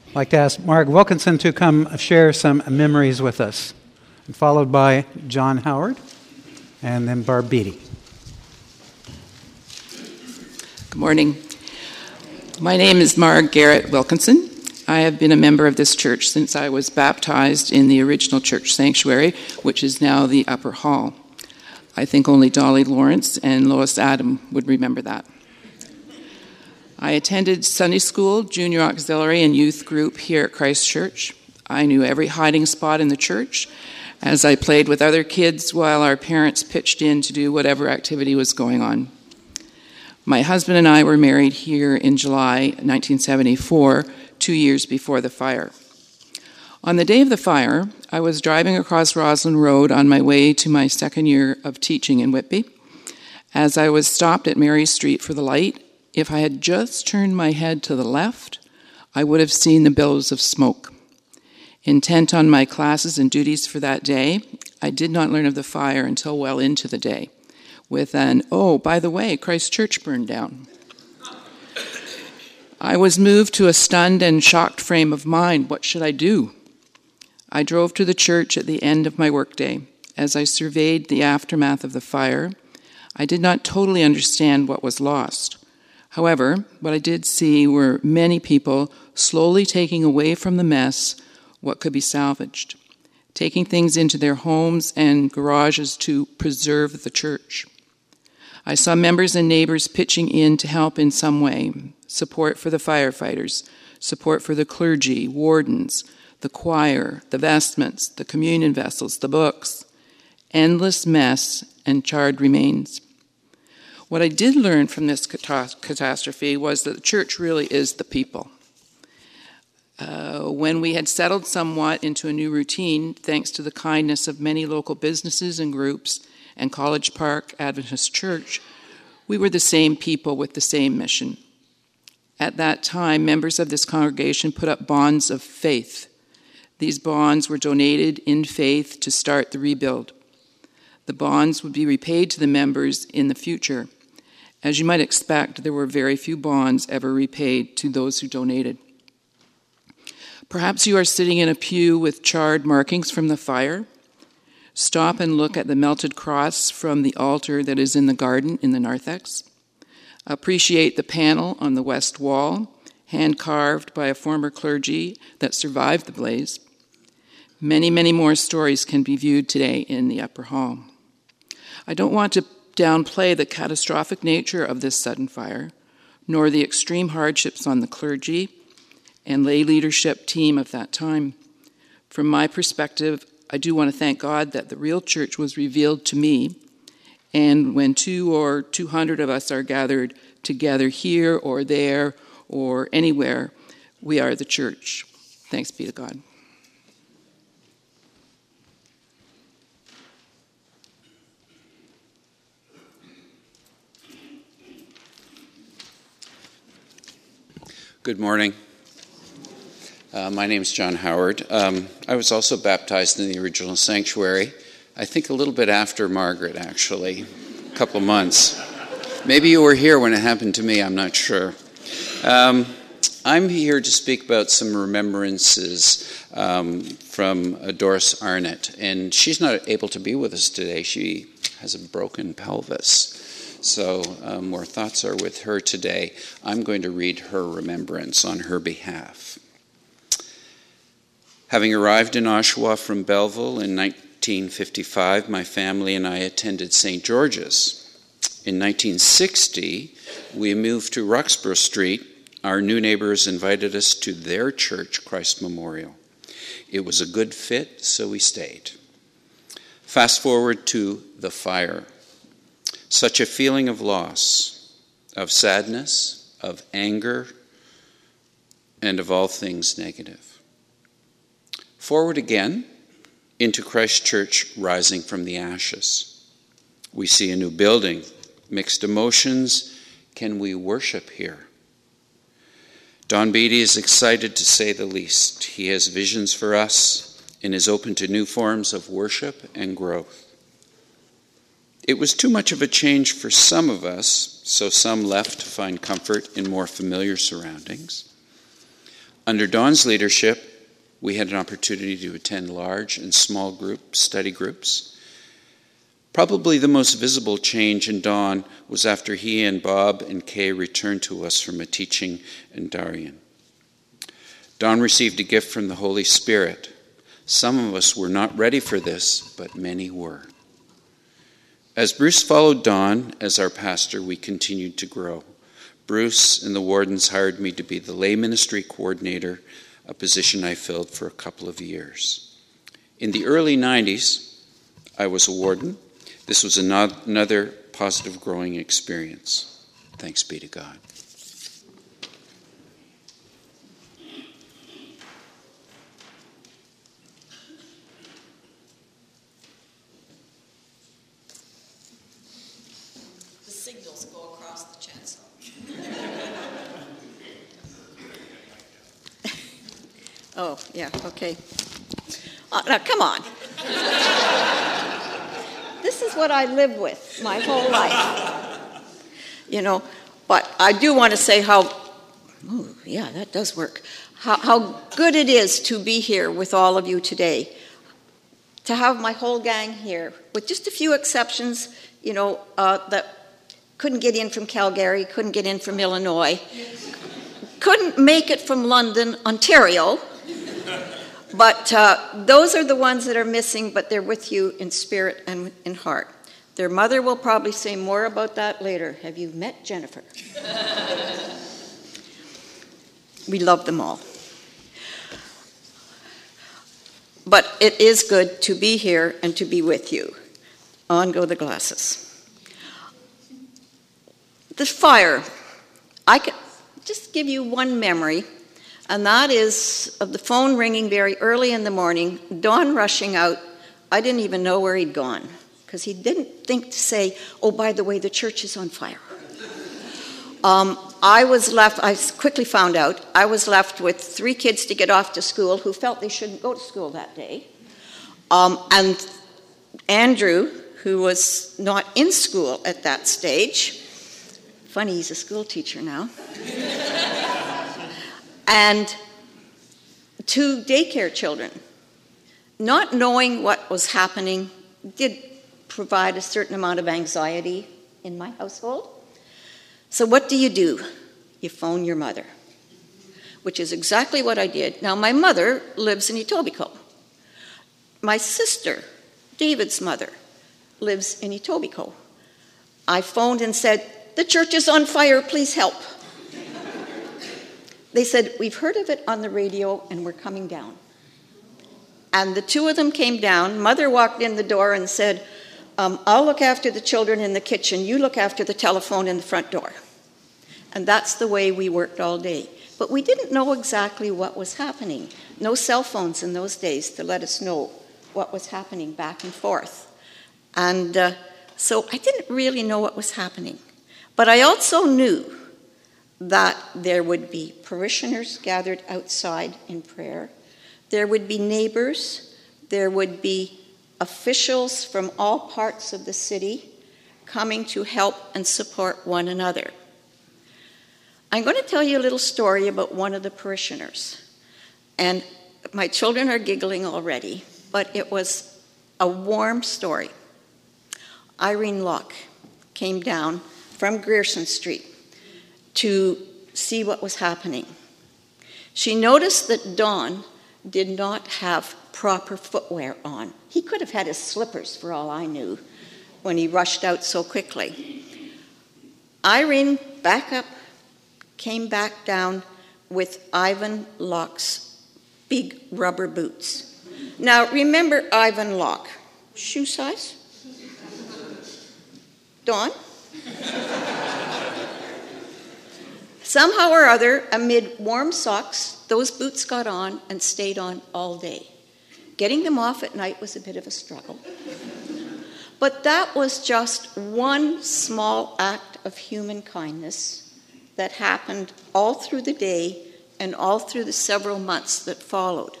I'd like to ask Mark Wilkinson to come share some memories with us, followed by John Howard and then Barb Beatty. Good morning. My name is Marg Garrett Wilkinson. I have been a member of this church since I was baptized in the original church sanctuary, which is now the Upper Hall. I think only Dolly Lawrence and Lois Adam would remember that. I attended Sunday school, junior auxiliary, and youth group here at Christ Church. I knew every hiding spot in the church as I played with other kids while our parents pitched in to do whatever activity was going on. My husband and I were married here in July 1974, 2 years before the fire. On the day of the fire, I was driving across Roslyn Road on my way to my second year of teaching in Whitby. As I was stopped at Mary Street for the light, if I had just turned my head to the left, I would have seen the billows of smoke. Intent on my classes and duties for that day, I did not learn of the fire until well into the day, with an, "Oh, by the way, Christ Church burned down." I was moved to a stunned and shocked frame of mind. What should I do? I drove to the church at the end of my workday. As I surveyed the aftermath of the fire, I did not totally understand what was lost. However, what I did see were many people slowly taking away from the mess what could be salvaged, taking things into their homes and garages to preserve the church. I saw members and neighbors pitching in to help in some way, support for the firefighters, support for the clergy, wardens, the choir, the vestments, the communion vessels, the books, endless mess and charred remains. What I did learn from this catastrophe was that the church really is the people. When we had settled somewhat into a new routine, thanks to the kindness of many local businesses and groups and College Park Adventist Church, we were the same people with the same mission. At that time, members of this congregation put up bonds of faith. These bonds were donated in faith to start the rebuild. The bonds would be repaid to the members in the future. As you might expect, there were very few bonds ever repaid to those who donated. Perhaps you are sitting in a pew with charred markings from the fire. Stop and look at the melted cross from the altar that is in the garden in the narthex. Appreciate the panel on the west wall, hand-carved by a former clergy that survived the blaze. Many, many more stories can be viewed today in the Upper Hall. I don't want to downplay the catastrophic nature of this sudden fire, nor the extreme hardships on the clergy and lay leadership team of that time. From my perspective, I do want to thank God that the real church was revealed to me, and when 2 or 200 of us are gathered together here or there or anywhere, we are the church. Thanks be to God. Good morning. My name is John Howard. I was also baptized in the original sanctuary, I think a little bit after Margaret, actually, a couple of months. Maybe you were here when it happened to me, I'm not sure. I'm here to speak about some remembrances from Doris Arnott, and she's not able to be with us today. She has a broken pelvis. So our thoughts are with her today. I'm going to read her remembrance on her behalf. Having arrived in Oshawa from Belleville in 1955, my family and I attended St. George's. In 1960, we moved to Roxburgh Street. Our new neighbors invited us to their church, Christ Memorial. It was a good fit, so we stayed. Fast forward to the fire. Such a feeling of loss, of sadness, of anger, and of all things negative. Forward again into Christ Church rising from the ashes. We see a new building, mixed emotions. Can we worship here? Don Beatty is excited to say the least. He has visions for us and is open to new forms of worship and growth. It was too much of a change for some of us, so some left to find comfort in more familiar surroundings. Under Don's leadership, we had an opportunity to attend large and small group study groups. Probably the most visible change in Don was after he and Bob and Kay returned to us from a teaching in Darien. Don received a gift from the Holy Spirit. Some of us were not ready for this, but many were. As Bruce followed Don as our pastor, we continued to grow. Bruce and the wardens hired me to be the lay ministry coordinator, a position I filled for a couple of years. In the early 90s, I was a warden. This was another positive growing experience. Thanks be to God. The signals go across the chancel. Oh, yeah, okay. Now, come on. This is what I live with my whole life. You know, but I do want to say yeah, that does work. How good it is to be here with all of you today. To have my whole gang here, with just a few exceptions, you know, that couldn't get in from Calgary, couldn't get in from Illinois, couldn't make it from London, Ontario. But those are the ones that are missing, but they're with you in spirit and in heart. Their mother will probably say more about that later. Have you met Jennifer? We love them all. But it is good to be here and to be with you. On go the glasses. The fire. I can just give you one memory. And that is of the phone ringing very early in the morning, Don rushing out. I didn't even know where he'd gone because he didn't think to say, oh, by the way, the church is on fire. I quickly found out, I was left with 3 kids to get off to school who felt they shouldn't go to school that day. And Andrew, who was not in school at that stage, funny, he's a school teacher now, and 2 daycare children. Not knowing what was happening did provide a certain amount of anxiety in my household. So what do? You phone your mother, which is exactly what I did. Now, my mother lives in Etobicoke. My sister, David's mother, lives in Etobicoke. I phoned and said, the church is on fire, please help. They said, we've heard of it on the radio and we're coming down. And the 2 of them came down. Mother walked in the door and said, I'll look after the children in the kitchen. You look after the telephone in the front door. And that's the way we worked all day. But we didn't know exactly what was happening. No cell phones in those days to let us know what was happening back and forth. And so I didn't really know what was happening. But I also knew that there would be parishioners gathered outside in prayer. There would be neighbors. There would be officials from all parts of the city coming to help and support one another. I'm going to tell you a little story about one of the parishioners. And my children are giggling already, but it was a warm story. Irene Locke came down from Grierson Street to see what was happening. She noticed that Don did not have proper footwear on. He could have had his slippers, for all I knew, when he rushed out so quickly. Irene came back down with Ivan Locke's big rubber boots. Now, remember Ivan Locke. Shoe size? Don? Somehow or other, amid warm socks, those boots got on and stayed on all day. Getting them off at night was a bit of a struggle. But that was just one small act of human kindness that happened all through the day and all through the several months that followed.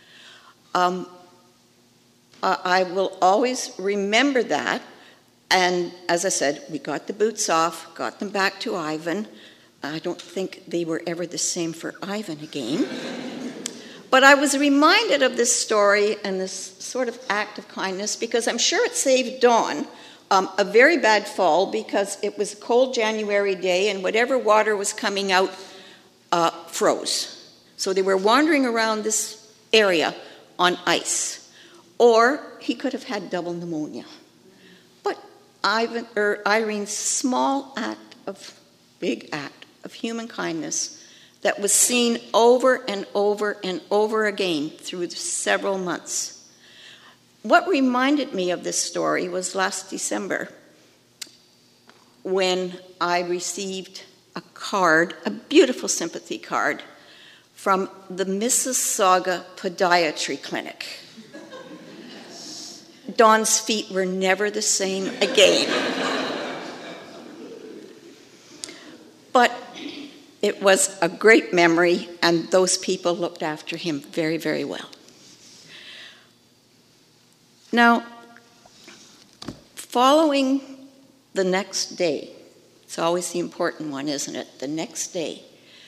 I will always remember that. And as I said, we got the boots off, got them back to Ivan. I don't think they were ever the same for Ivan again. But I was reminded of this story and this sort of act of kindness because I'm sure it saved Dawn a very bad fall because it was a cold January day and whatever water was coming out froze. So they were wandering around this area on ice. Or he could have had double pneumonia. But Irene's big act of human kindness that was seen over and over and over again through several months. What reminded me of this story was last December when I received a card, a beautiful sympathy card, from the Mississauga Podiatry Clinic. Dawn's feet were never the same again. But it was a great memory, and those people looked after him very, very well. Now, following the next day, it's always the important one, isn't it? The next day,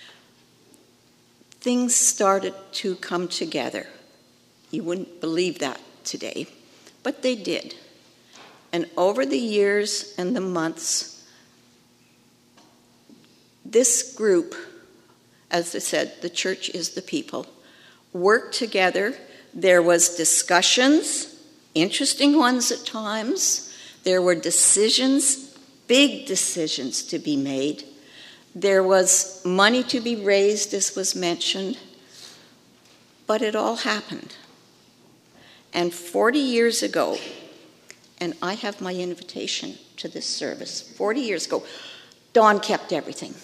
things started to come together. You wouldn't believe that today, but they did. And over the years and the months, this group, as I said, the church is the people, worked together. There was discussions, interesting ones at times. There were decisions, big decisions to be made. There was money to be raised, as was mentioned. But it all happened. And 40 years ago, and I have my invitation to this service, 40 years ago, Dawn kept everything.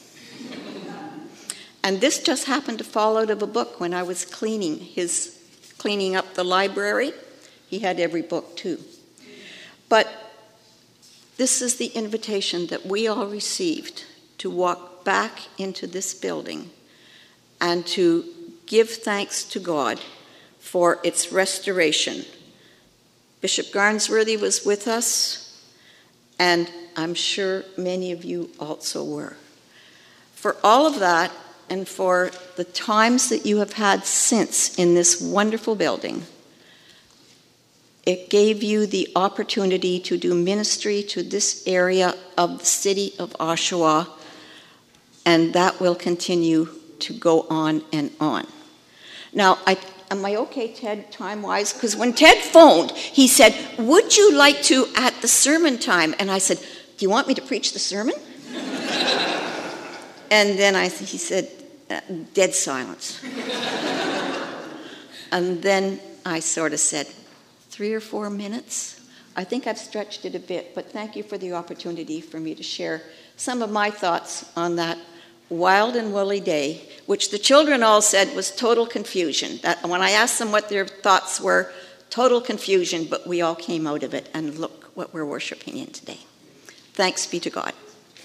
And this just happened to fall out of a book when I was cleaning up the library. He had every book too. But this is the invitation that we all received to walk back into this building and to give thanks to God for its restoration. Bishop Garnsworthy was with us, and I'm sure many of you also were. For all of that, and for the times that you have had since in this wonderful building, it gave you the opportunity to do ministry to this area of the city of Oshawa, and that will continue to go on and on. Now, am I okay, Ted, time-wise? Because when Ted phoned, he said, would you like to at the sermon time? And I said, do you want me to preach the sermon? And then he said, dead silence. And then I sort of said, 3 or 4 minutes? I think I've stretched it a bit, but thank you for the opportunity for me to share some of my thoughts on that wild and woolly day, which the children all said was total confusion. That when I asked them what their thoughts were, total confusion, but we all came out of it, and look what we're worshiping in today. Thanks be to God.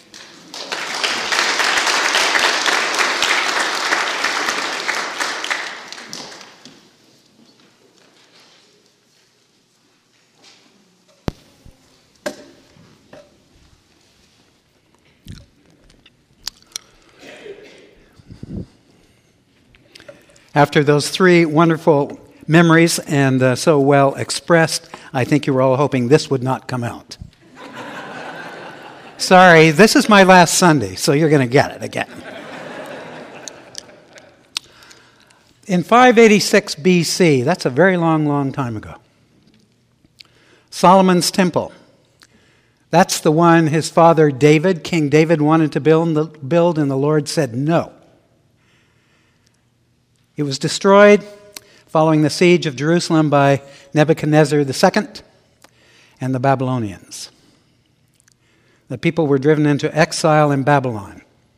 After those 3 wonderful memories and so well expressed, I think you were all hoping this would not come out. Sorry, this is my last Sunday, so you're going to get it again. In 586 BC, that's a very long, long time ago, Solomon's temple. That's the one his father David, King David, wanted to build, and the Lord said no. It was destroyed following the siege of Jerusalem by Nebuchadnezzar II and the Babylonians. The people were driven into exile in Babylon.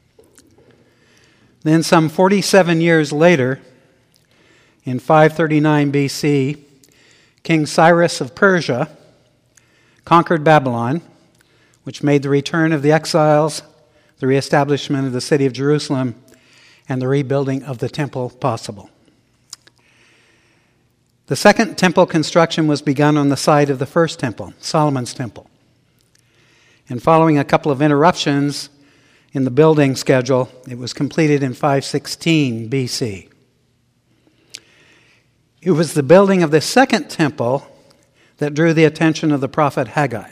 Then some 47 years later, in 539 BC, King Cyrus of Persia conquered Babylon, which made the return of the exiles, the reestablishment of the city of Jerusalem, and the rebuilding of the temple possible. The second temple construction was begun on the site of the first temple, Solomon's temple. And following a couple of interruptions in the building schedule. It was completed in 516 BC. It was the building of the second temple that drew the attention of the prophet Haggai.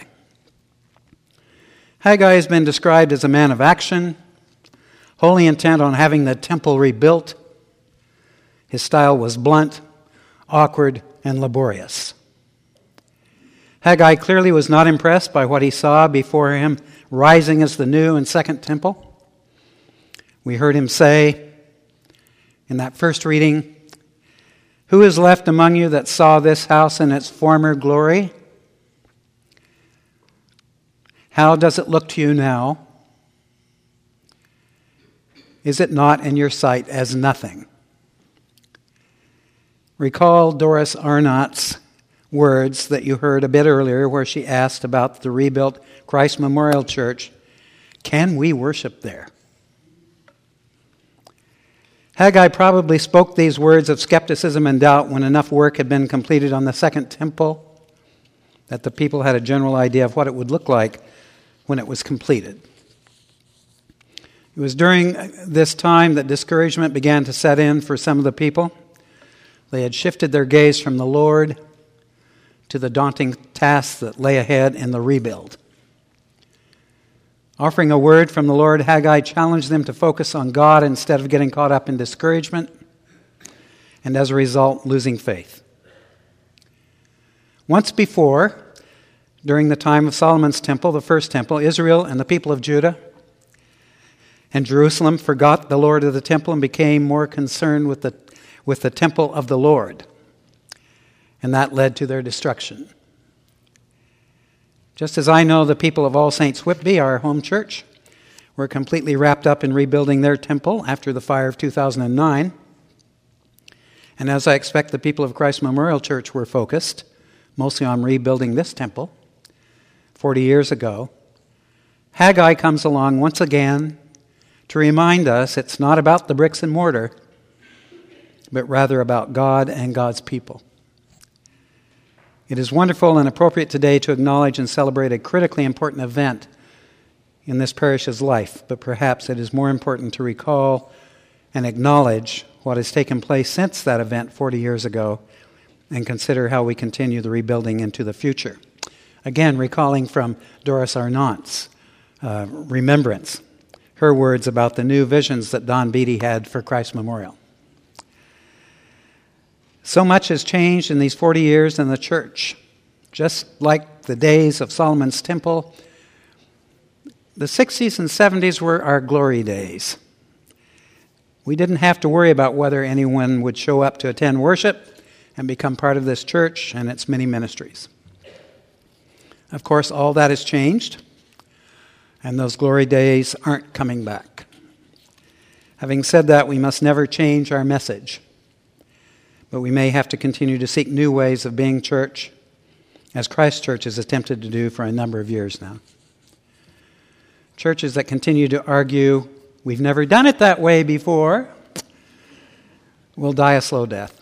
Haggai has been described as a man of action, wholly intent on having the temple rebuilt. His style was blunt, awkward, and laborious. Haggai clearly was not impressed by what he saw before him rising as the new and second temple. We heard him say in that first reading, "Who is left among you that saw this house in its former glory? How does it look to you now? Is it not in your sight as nothing?" Recall Doris Arnott's words that you heard a bit earlier where she asked about the rebuilt Christ Memorial Church. Can we worship there? Haggai probably spoke these words of skepticism and doubt when enough work had been completed on the second temple that the people had a general idea of what it would look like when it was completed. It was during this time that discouragement began to set in for some of the people. They had shifted their gaze from the Lord to the daunting tasks that lay ahead in the rebuild. Offering a word from the Lord, Haggai challenged them to focus on God instead of getting caught up in discouragement, and as a result, losing faith. Once before, during the time of Solomon's temple, the first temple, Israel and the people of Judah and Jerusalem forgot the Lord of the temple and became more concerned with the temple of the Lord. And that led to their destruction. Just as I know the people of All Saints Whitby, our home church, were completely wrapped up in rebuilding their temple after the fire of 2009, and as I expect the people of Christ Memorial Church were focused mostly on rebuilding this temple 40 years ago, Haggai comes along once again to remind us it's not about the bricks and mortar, but rather about God and God's people. It is wonderful and appropriate today to acknowledge and celebrate a critically important event in this parish's life, but perhaps it is more important to recall and acknowledge what has taken place since that event 40 years ago and consider how we continue the rebuilding into the future. Again, recalling from Doris Arnott's remembrance, her words about the new visions that Don Beatty had for Christ Memorial. So much has changed in these 40 years in the church. Just like the days of Solomon's temple, the 60s and 70s were our glory days. We didn't have to worry about whether anyone would show up to attend worship and become part of this church and its many ministries. Of course, all that has changed, and those glory days aren't coming back. Having said that, we must never change our message. But we may have to continue to seek new ways of being church, as Christ Church has attempted to do for a number of years now. Churches that continue to argue, we've never done it that way before, will die a slow death.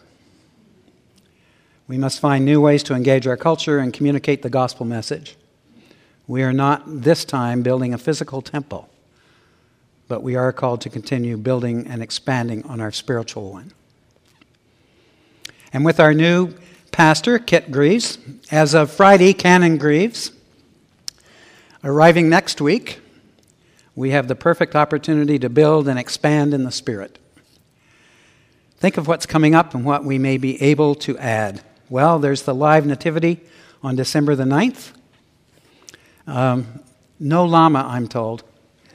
We must find new ways to engage our culture and communicate the gospel message. We are not this time building a physical temple, but we are called to continue building and expanding on our spiritual one. And with our new pastor, Kit Greaves, as of Friday, Canon Greaves, arriving next week, we have the perfect opportunity to build and expand in the Spirit. Think of what's coming up and what we may be able to add. Well, there's the live nativity on December the 9th. No llama, I'm told.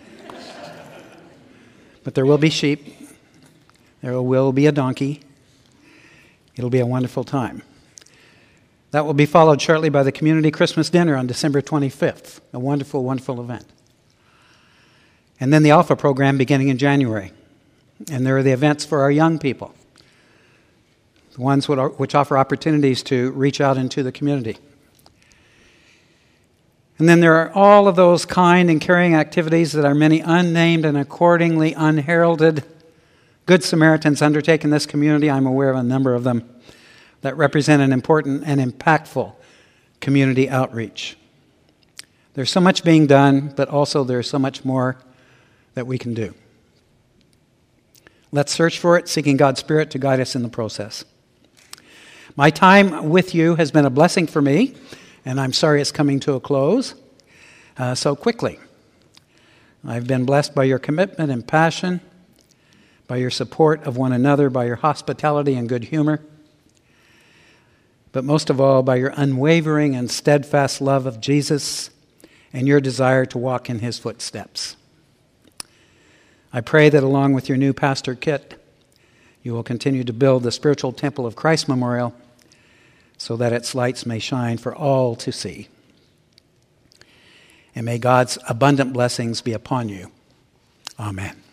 But there will be sheep. There will be a donkey. It'll be a wonderful time. That will be followed shortly by the Community Christmas Dinner on December 25th. A wonderful, wonderful event. And then the Alpha program beginning in January. And there are the events for our young people. The ones which offer opportunities to reach out into the community. And then there are all of those kind and caring activities that are many unnamed and accordingly unheralded Good Samaritans undertake in this community. I'm aware of a number of them that represent an important and impactful community outreach. There's so much being done, but also there's so much more that we can do. Let's search for it, seeking God's Spirit to guide us in the process. My time with you has been a blessing for me, and I'm sorry it's coming to a close so quickly. I've been blessed by your commitment and passion, by your support of one another, by your hospitality and good humor, but most of all by your unwavering and steadfast love of Jesus and your desire to walk in his footsteps. I pray that along with your new pastor, Kit, you will continue to build the spiritual temple of Christ Memorial so that its lights may shine for all to see. And may God's abundant blessings be upon you. Amen.